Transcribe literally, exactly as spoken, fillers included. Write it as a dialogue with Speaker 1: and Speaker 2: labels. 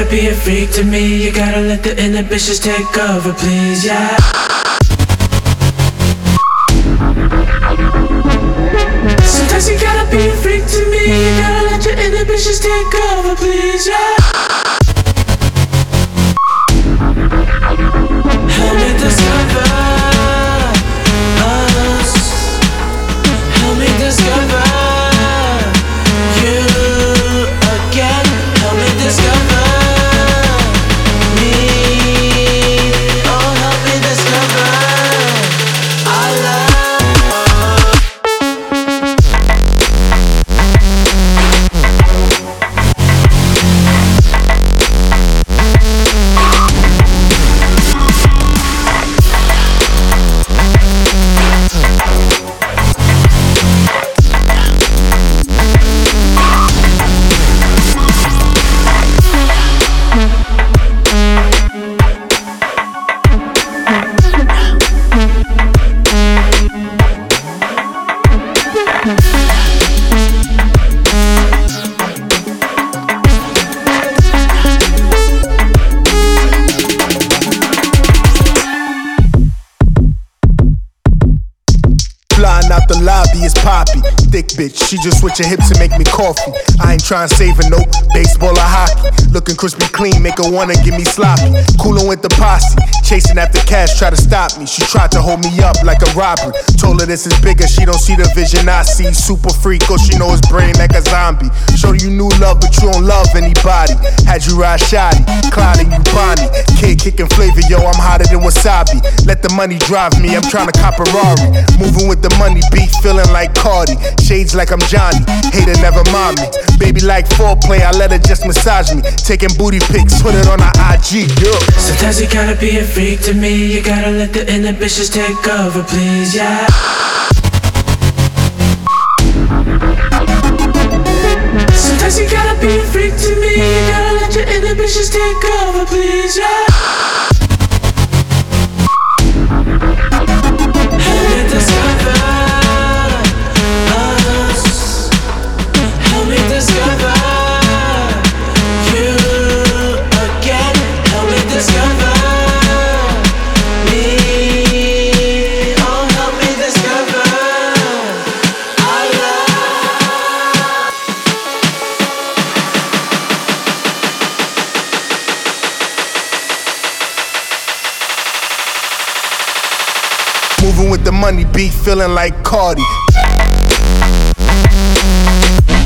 Speaker 1: be a freak to me. You gotta let the inhibitions take over, please, yeah. Sometimes you gotta be a freak to me. You gotta let your inhibitions take over, please, yeah. Help me discover us. Help me discover you again. Help me discover me. Oh, help me discover our love.
Speaker 2: Flying out the lobby is Poppy. Thick bitch, she just switch her hips and make me coffee. I ain't trying to save a note, baseball or hockey. Looking crispy clean, make her wanna give me sloppy. Coolin' with the posse, chasing after cash, try to stop me. She tried to hold me up like a robbery. Told her this is bigger, she don't see the vision I see. Super freak, oh she know his brain like a zombie. Showed you new love, but you don't love anybody. Had you ride shoddy, Clyde and you Bonnie. Kid kicking flavor, yo, I'm hotter than wasabi. Let the money drive me, I'm trying to cop a Rari. Moving with the money, beat feeling like Cardi. Shades like I'm Johnny, hater never mind me. Baby like foreplay, I let her just massage me. Taking booty pics, put it on her I G, yo.
Speaker 1: Sometimes you gotta be a freak to me. You gotta let the inhibitions take over, please, yeah. Sometimes you gotta be a freak to me. You gotta let your inhibitions take over, please, yeah. Help me discover us. Help me discover you again. Help me discover me. Oh, help me discover our love.
Speaker 2: Moving with the money, beat feeling like Cardi.